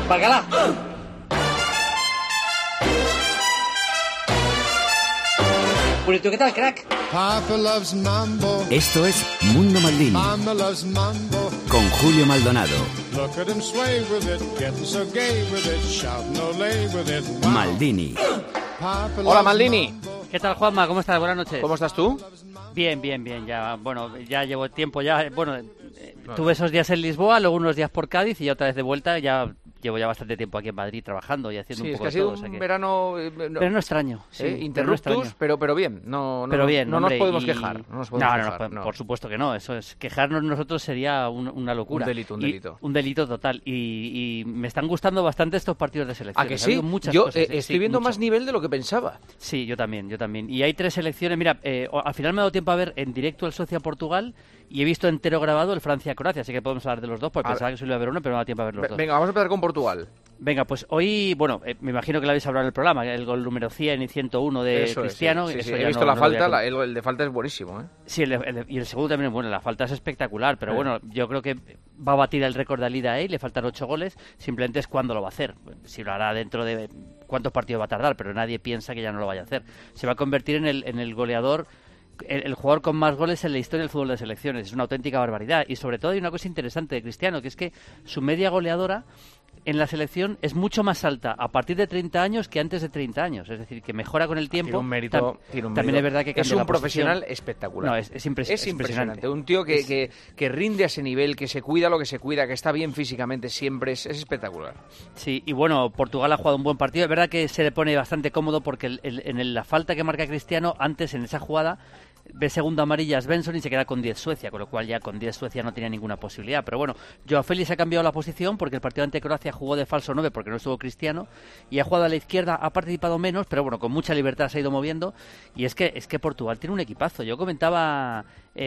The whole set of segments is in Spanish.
¡Bacala! Bueno, ¿y tú qué tal, crack? Papa loves mambo. Esto es Mundo Maldini. Mama loves mambo. Con Julio Maldonado. Look at him sway with it, getting so gay with it, shouting olé with it. Wow. Maldini. Papa Hola, loves Maldini. mambo. ¿Qué tal, Juanma? ¿Cómo estás? Buenas noches. ¿Cómo estás tú? Bien. Ya, bueno, ya llevo tiempo ya. Bueno, tuve esos días en Lisboa, luego unos días por Cádiz y ya otra vez de vuelta. Ya llevo ya bastante tiempo aquí en Madrid trabajando y haciendo Sí, un es poco que ha de sido todo. un O sea que... verano... Pero no extraño. Sí, pero no interruptus, extraño. pero bien. No Pero nos podemos quejar. No, por supuesto que no. Eso es, quejarnos nosotros sería una locura. Un delito. Un delito total. Y me están gustando bastante estos partidos de selección. ¿A que sí? Yo estoy viendo más nivel de lo que pensaba. Sí, yo también. Y hay 3 selecciones. Mira, al final me ha dado tiempo a ver en directo el Suecia-Portugal y he visto entero grabado el Francia-Croacia, así que podemos hablar de los dos, porque pensaba que solo iba a ver uno, pero no me ha dado tiempo a ver los dos. Venga, vamos a empezar con Portugal. Venga, pues hoy, bueno, me imagino que lo habéis hablado en el programa, el gol número 100 y 101 de Eso Cristiano. Sí. Eso He ya visto no la falta, lo voy a... el de falta es buenísimo, ¿eh? Sí, y el segundo también es bueno, la falta es espectacular, pero bueno, yo creo que va a batir el récord de Alida, le faltan 8 goles, simplemente es cuándo lo va a hacer. Si lo hará dentro de cuántos partidos va a tardar, pero nadie piensa que ya no lo vaya a hacer. Se va a convertir en el goleador, el jugador con más goles en la historia del fútbol de selecciones. Es una auténtica barbaridad. Y sobre todo hay una cosa interesante de Cristiano, que es que su media goleadora en la selección es mucho más alta a partir de 30 años que antes de 30 años. Es decir, que mejora con el tiempo. Tiene un mérito. También es verdad que cambia es un la profesional posición. espectacular. No, es impresionante. Un tío que rinde a ese nivel, que se cuida lo que se cuida, que está bien físicamente siempre. Es espectacular. Sí, y bueno, Portugal ha jugado un buen partido. Es verdad que se le pone bastante cómodo porque en la falta que marca Cristiano, antes en esa jugada, ve segunda amarilla a Svensson y se queda con 10 Suecia, con lo cual ya con 10 Suecia no tenía ninguna posibilidad. Pero bueno, Joao Félix ha cambiado la posición porque el partido ante Croacia jugó de falso 9 porque no estuvo Cristiano y ha jugado a la izquierda, ha participado menos, pero bueno, con mucha libertad se ha ido moviendo. Y es que Portugal tiene un equipazo. Yo comentaba,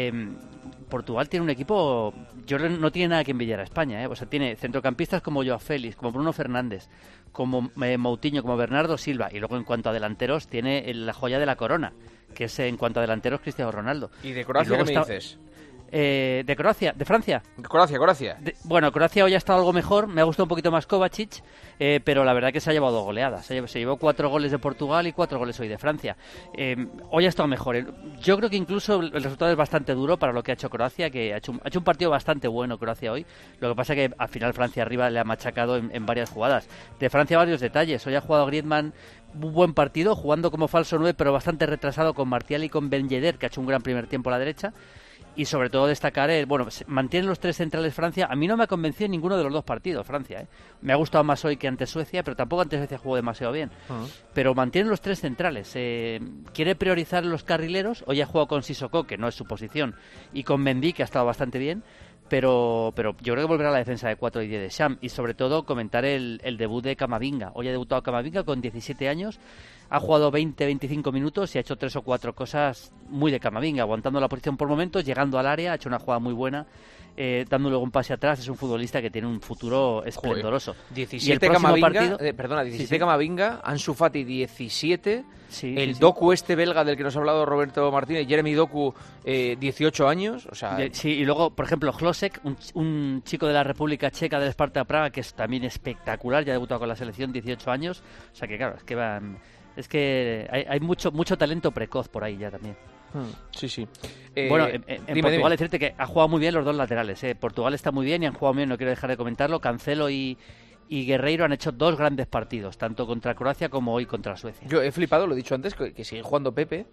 Portugal tiene un equipo, yo no tiene nada que envidiar a España, o sea, tiene centrocampistas como Joao Félix, como Bruno Fernández, como Moutinho, como Bernardo Silva, y luego en cuanto a delanteros tiene la joya de la corona, que es en cuanto a delanteros Cristiano Ronaldo. ¿Y de Croacia qué me dices? ¿De Croacia? ¿De Francia? Croacia. Bueno, Croacia hoy ha estado algo mejor, me ha gustado un poquito más Kovacic, pero la verdad que se ha llevado goleadas. Se llevó 4 goles de Portugal y 4 goles hoy de Francia. Hoy ha estado mejor. Yo creo que incluso el resultado es bastante duro para lo que ha hecho Croacia, que ha hecho un partido bastante bueno Croacia hoy. Lo que pasa es que al final Francia arriba le ha machacado en varias jugadas. De Francia varios detalles. Hoy ha jugado Griezmann un buen partido, jugando como falso 9, pero bastante retrasado con Martial y con Ben Yedder, que ha hecho un gran primer tiempo a la derecha. Y sobre todo destacar, mantienen los 3 centrales Francia. A mí no me ha convencido en ninguno de los 2 partidos Francia. Me ha gustado más hoy que ante Suecia, pero tampoco ante Suecia jugó demasiado bien. Pero mantienen los 3 centrales. Quiere priorizar los carrileros. Hoy ha jugado con Sissoko, que no es su posición, y con Mendy, que ha estado bastante bien. Pero yo creo que volverá a la defensa de 4 y 10 de Sham. Y sobre todo comentar el debut de Camavinga. Hoy ha debutado Camavinga con 17 años. Ha jugado 20-25 minutos y ha hecho 3 o 4 cosas muy de Camavinga, aguantando la posición por momentos, llegando al área, ha hecho una jugada muy buena, dando luego un pase atrás. Es un futbolista que tiene un futuro esplendoroso. 17 Camavinga, 17 Camavinga, Ansu Fati 17, Doku belga del que nos ha hablado Roberto Martínez, Jeremy Doku 18 años, o sea... Sí, y luego, por ejemplo, Hlosek, un chico de la República Checa del Sparta Praga, que es también espectacular, ya ha debutado con la selección, 18 años, o sea que claro, es que hay mucho talento precoz por ahí ya también. Sí. Bueno, en Portugal decirte que ha jugado muy bien los 2 laterales. Portugal está muy bien y han jugado bien, no quiero dejar de comentarlo. Cancelo y Guerreiro han hecho 2 grandes partidos, tanto contra Croacia como hoy contra Suecia. Yo he flipado, lo he dicho antes, que sigue jugando Pepe.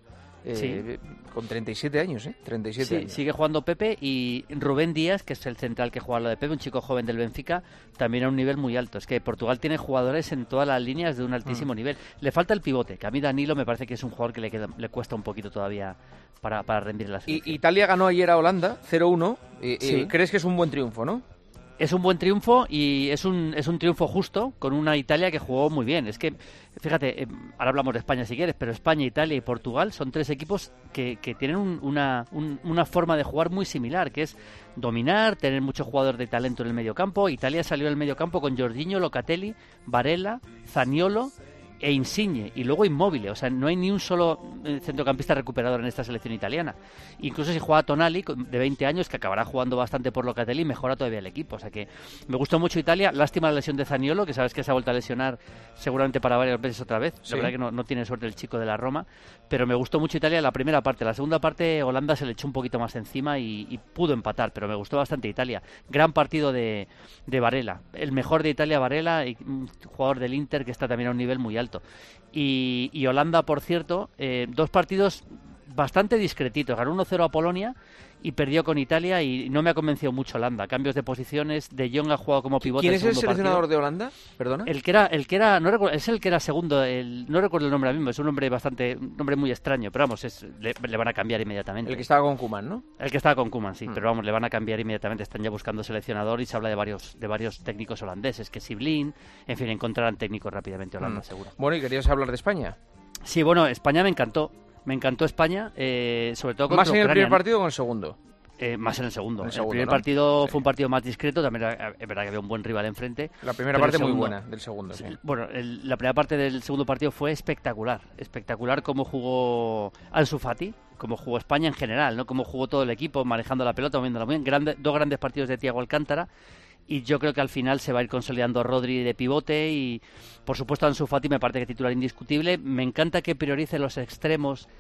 Con 37 años, 37 años. Sigue jugando Pepe, y Rubén Díaz, que es el central que juega lo de Pepe, un chico joven del Benfica, también a un nivel muy alto. Es que Portugal tiene jugadores en todas las líneas de un altísimo nivel. Le falta el pivote, que a mí Danilo me parece que es un jugador que le cuesta un poquito todavía para rendir en la selección. Italia ganó ayer a Holanda 0-1. ¿Crees que es un buen triunfo, no? Es un buen triunfo y es un triunfo justo con una Italia que jugó muy bien. Es que, fíjate, ahora hablamos de España si quieres, pero España, Italia y Portugal son 3 equipos que tienen una forma de jugar muy similar, que es dominar, tener muchos jugadores de talento en el mediocampo. Italia salió del mediocampo con Jorginho, Locatelli, Varela, Zaniolo e Insigne, y luego Immobile. O sea, no hay ni un solo centrocampista recuperador en esta selección italiana. Incluso si juega Tonali, de 20 años, que acabará jugando bastante por Locatelli, mejora todavía el equipo. O sea que me gustó mucho Italia. Lástima la lesión de Zaniolo, que sabes que se ha vuelto a lesionar seguramente para varias veces otra vez. Sí. La verdad que no tiene suerte el chico de la Roma, pero me gustó mucho Italia la primera parte. La segunda parte Holanda se le echó un poquito más encima y pudo empatar, pero me gustó bastante Italia. Gran partido de Varela, el mejor de Italia, Varela, y un jugador del Inter que está también a un nivel muy alto. Y Holanda, por cierto, 2 partidos bastante discretitos. Ganó 1-0 a Polonia y perdió con Italia, y no me ha convencido mucho Holanda. Cambios de posiciones, De Jong ha jugado como pivote. ¿Quién es el seleccionador partido de Holanda? Perdona. El que era, no recuerdo, es el que era segundo, no recuerdo el nombre ahora mismo, es un nombre muy extraño, pero vamos, le van a cambiar inmediatamente. El que estaba con Koeman, ¿no? El que estaba con Koeman, sí, pero vamos, le van a cambiar inmediatamente. Están ya buscando seleccionador y se habla de varios técnicos holandeses, que Siblin, en fin, encontrarán técnicos rápidamente Holanda, seguro. Bueno, ¿y querías hablar de España? Sí, bueno, España me encantó España, sobre todo contra ¿Más en el Ucrania, primer partido o en el segundo? Más en el segundo. El segundo, primer ¿no? partido Sí. fue un partido más discreto, también es verdad que había un buen rival enfrente. La primera pero parte el muy segundo- buena del segundo, sí. Bueno, la primera parte del segundo partido fue espectacular cómo jugó Ansu Fati, cómo jugó España en general, ¿no? Cómo jugó todo el equipo, manejando la pelota, moviéndola muy bien. 2 grandes partidos de Thiago Alcántara, y yo creo que al final se va a ir consolidando Rodri de pivote, y por supuesto Ansu Fati me parece que titular indiscutible. Me encanta que priorice los extremos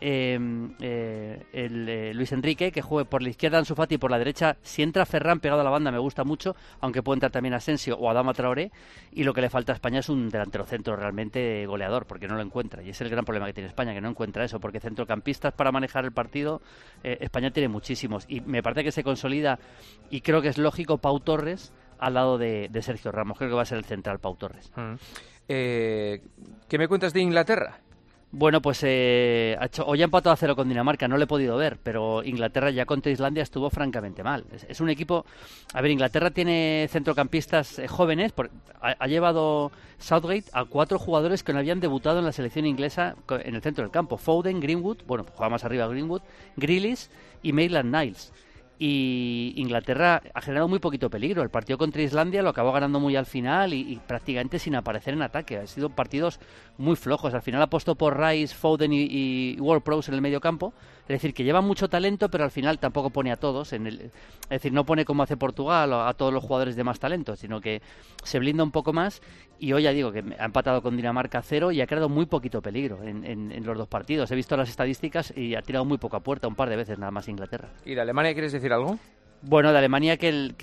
Luis Enrique, que juegue por la izquierda Ansu Fati y por la derecha. Si entra Ferran pegado a la banda me gusta mucho, aunque puede entrar también Asensio o Adama Traoré, y lo que le falta a España es un delantero centro realmente goleador, porque no lo encuentra, y es el gran problema que tiene España, que no encuentra eso, porque centrocampistas para manejar el partido España tiene muchísimos, y me parece que se consolida, y creo que es lógico, Pau Torres al lado de Sergio Ramos. Creo que va a ser el central Pau Torres. ¿Qué me cuentas de Inglaterra? Bueno, pues hoy ha empatado a 0 con Dinamarca, no lo he podido ver, pero Inglaterra ya contra Islandia estuvo francamente mal. Es un equipo... A ver, Inglaterra tiene centrocampistas jóvenes, ha llevado Southgate a 4 jugadores que no habían debutado en la selección inglesa en el centro del campo. Foden, Greenwood, bueno, juega más arriba Greenwood, Grealish y Maitland-Niles. Y Inglaterra ha generado muy poquito peligro. El partido contra Islandia lo acabó ganando muy al final y prácticamente sin aparecer en ataque. Han sido partidos muy flojos. Al final apostó por Rice, Foden y Ward-Prowse en el medio campo. Es decir, que llevan mucho talento, pero al final tampoco pone a todos. Es decir, no pone como hace Portugal a todos los jugadores de más talento, sino que se blinda un poco más. Y hoy ya digo que ha empatado con Dinamarca 0 y ha creado muy poquito peligro en los 2 partidos. He visto las estadísticas y ha tirado muy poco a puerta, un par de veces nada más Inglaterra. ¿Y de Alemania quieres decir algo? Bueno, de Alemania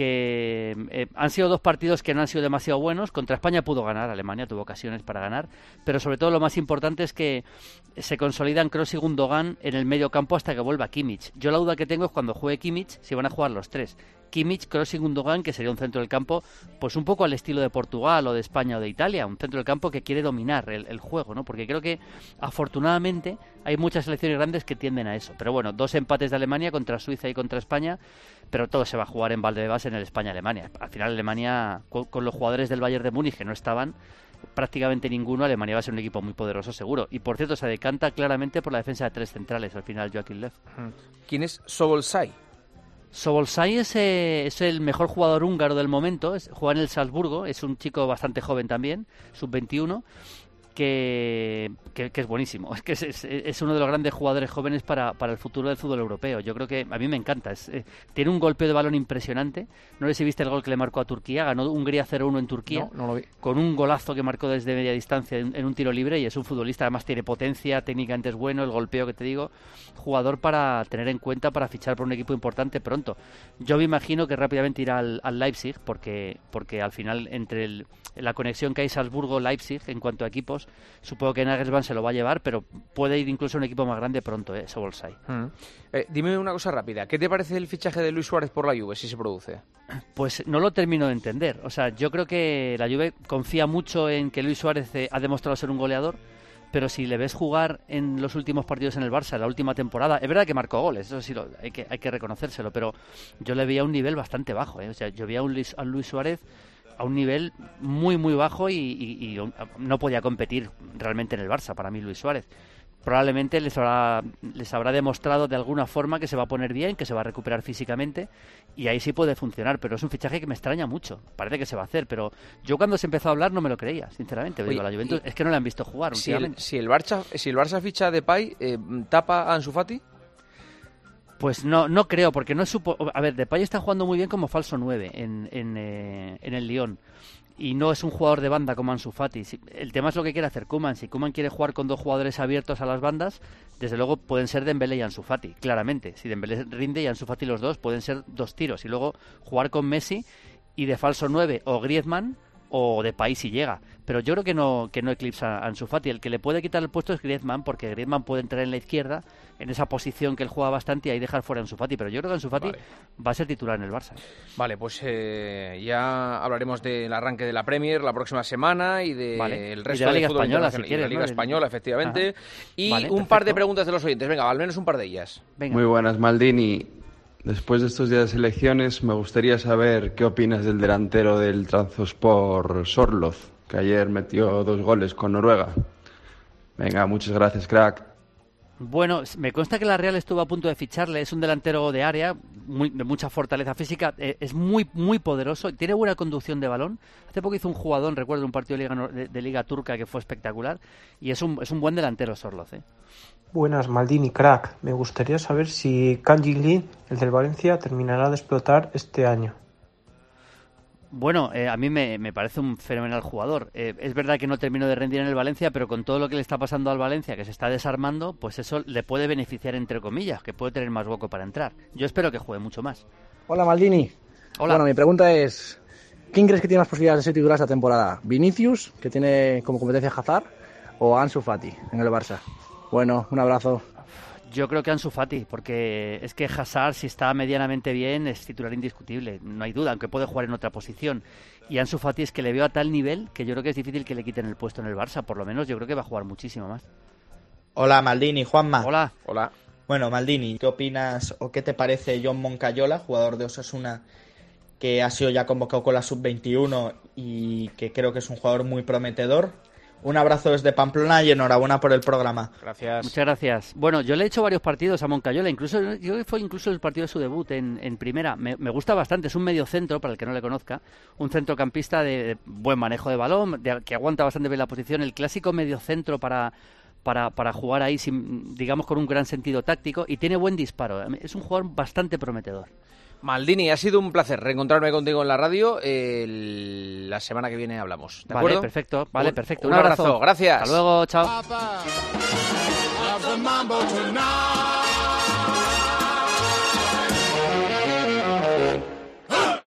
han sido 2 partidos que no han sido demasiado buenos. Contra España pudo ganar, Alemania tuvo ocasiones para ganar, pero sobre todo lo más importante es que se consolidan Kroos y Gundogan en el medio campo hasta que vuelva Kimmich. Yo la duda que tengo es cuando juegue Kimmich, si van a jugar los 3. Kimmich, Kroos y Gundogan, que sería un centro del campo pues un poco al estilo de Portugal o de España o de Italia, un centro del campo que quiere dominar el juego, ¿no? Porque creo que afortunadamente hay muchas selecciones grandes que tienden a eso. Pero bueno, 2 empates de Alemania contra Suiza y contra España, pero todo se va a jugar en Valdebebas en el España-Alemania. Al final Alemania, con los jugadores del Bayern de Múnich que no estaban, prácticamente ninguno, Alemania va a ser un equipo muy poderoso seguro. Y por cierto, se decanta claramente por la defensa de 3 centrales al final, Joachim Löw. ¿Quién es Szoboszlai? Szoboszlai es el mejor jugador húngaro del momento, juega en el Salzburgo, es un chico bastante joven también, sub-21, que es buenísimo. Es que es uno de los grandes jugadores jóvenes para el futuro del fútbol europeo. Yo creo que a mí me encanta. Tiene un golpeo de balón impresionante. No sé si viste el gol que le marcó a Turquía. Ganó Hungría 0-1 en Turquía. No lo vi. Con un golazo que marcó desde media distancia en un tiro libre, y es un futbolista, además tiene potencia, técnicamente es bueno, el golpeo que te digo, jugador para tener en cuenta para fichar por un equipo importante pronto. Yo me imagino que rápidamente irá al Leipzig, porque al final entre la conexión que hay Salzburgo-Leipzig en cuanto a equipos, supongo que Nagelsmann se lo va a llevar, pero puede ir incluso a un equipo más grande pronto, Szoboszlai. Dime una cosa rápida, ¿qué te parece el fichaje de Luis Suárez por la Juve, si se produce? Pues no lo termino de entender. O sea, yo creo que la Juve confía mucho en que Luis Suárez ha demostrado ser un goleador, pero si le ves jugar en los últimos partidos en el Barça, en la última temporada, es verdad que marcó goles, eso sí hay que reconocérselo, pero yo le veía a un nivel bastante bajo, O sea, yo veía a Luis Suárez a un nivel muy muy bajo y no podía competir realmente en el Barça, para mí Luis Suárez. probablemente les habrá demostrado de alguna forma que se va a poner bien, que se va a recuperar físicamente, y ahí sí puede funcionar, pero es un fichaje que me extraña mucho. Parece que se va a hacer, pero yo cuando se empezó a hablar no me lo creía, sinceramente. Digo, la Juventus es que no le han visto jugar últimamente. Si el Barça ficha a Depay, ¿tapa a Ansu Fati? Pues no creo, porque no es a ver, Depay está jugando muy bien como falso 9 en el Lyon. Y no es un jugador de banda como Ansu Fati. El tema es lo que quiere hacer Koeman. Si Koeman quiere jugar con dos jugadores abiertos a las bandas, desde luego pueden ser Dembélé y Ansu Fati, claramente. Si Dembélé rinde y Ansu Fati los dos, pueden ser dos tiros. Y luego jugar con Messi y de falso 9 o Griezmann o Depay si llega. Pero yo creo que no eclipsa a Ansu Fati. El que le puede quitar el puesto es Griezmann, porque Griezmann puede entrar en la izquierda, en esa posición que él juega bastante, y ahí dejar fuera a Ansu Fati. Pero yo creo que Ansu Fati va a ser titular en el Barça. Vale, pues ya hablaremos del arranque de la Premier la próxima semana y del resto de la Liga fútbol Española, si quieres, y de la Liga Española, efectivamente. Ajá. Y un par de preguntas de los oyentes. Venga, al menos un par de ellas. Venga. Muy buenas, Maldini. Después de estos días de elecciones, me gustaría saber qué opinas del delantero del Trabzonspor, Sorloth, que ayer metió 2 goles con Noruega. Venga, muchas gracias, crack. Bueno, me consta que la Real estuvo a punto de ficharle. Es un delantero de área, de mucha fortaleza física, es muy muy poderoso, tiene buena conducción de balón. Hace poco hizo un jugadón, recuerdo, un partido de Liga Turca que fue espectacular, y es un buen delantero Sorloth. Buenas, Maldini, crack. Me gustaría saber si Kangin Lee, el del Valencia, terminará de explotar este año. Bueno, a mí me parece un fenomenal jugador. Es verdad que no terminó de rendir en el Valencia, pero con todo lo que le está pasando al Valencia, que se está desarmando, pues eso le puede beneficiar, entre comillas, que puede tener más hueco para entrar. Yo espero que juegue mucho más. Hola, Maldini. Hola. Bueno, mi pregunta es, ¿quién crees que tiene más posibilidades de ser titular esta temporada? ¿Vinicius, que tiene como competencia Hazard, o Ansu Fati en el Barça? Bueno, un abrazo. Yo creo que Ansu Fati, porque es que Hazard, si está medianamente bien, es titular indiscutible, no hay duda, aunque puede jugar en otra posición. Y Ansu Fati es que le veo a tal nivel que yo creo que es difícil que le quiten el puesto en el Barça, por lo menos yo creo que va a jugar muchísimo más. Hola, Maldini, Juanma. Hola. Bueno, Maldini, ¿qué opinas o qué te parece John Moncayola, jugador de Osasuna, que ha sido ya convocado con la Sub-21 y que creo que es un jugador muy prometedor? Un abrazo desde Pamplona y enhorabuena por el programa. Gracias. Muchas gracias. Bueno, yo le he hecho varios partidos a Moncayola, yo creo que fue incluso el partido de su debut en primera. Me gusta bastante, es un mediocentro, para el que no le conozca, un centrocampista de buen manejo de balón, que aguanta bastante bien la posición, el clásico mediocentro para jugar ahí, digamos, con un gran sentido táctico, y tiene buen disparo. Es un jugador bastante prometedor. Maldini, ha sido un placer reencontrarme contigo en la radio. La semana que viene hablamos. ¿De acuerdo? Perfecto. Un abrazo. Gracias. Hasta luego, chao. Papa, have the mambo tonight.